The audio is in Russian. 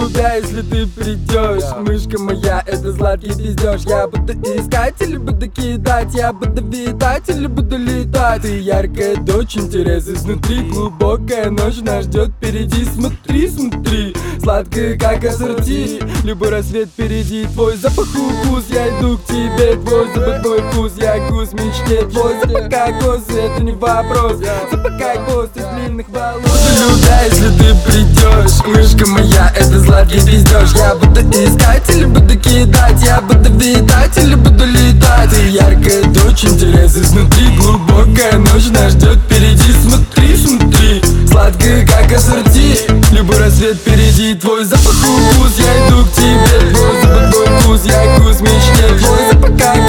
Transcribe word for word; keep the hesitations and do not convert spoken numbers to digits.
любя, если ты придешь. Мышка моя, это сладкий пиздеж. Я буду искать или буду кидать, я буду витать или буду летать. Ты яркая дочь, интерес изнутри, глубокая ночь нас ждет впереди. Смотри, смотри, сладкая как ассорти, любой рассвет впереди. Твой запах укус, я иду к тебе. Твой запах, твой вкус, я гусь в мечте. Твой запах как косы, это не вопрос. Запах как хвост из длинных волос. Буду любя, если ты придешь. Мышка моя, это сладкий пиздеж. Я буду искать или буду кидать, я буду витать или буду летать. Ты яркая дочь, интерес изнутри, глубокая ночь нас ждет впереди. Смотри, смотри, сладкая как ассорти, любой рассвет впереди. Твой запах укус, я иду к тебе. Твой запах, твой вкус, я гусь в мечте. Твой запах как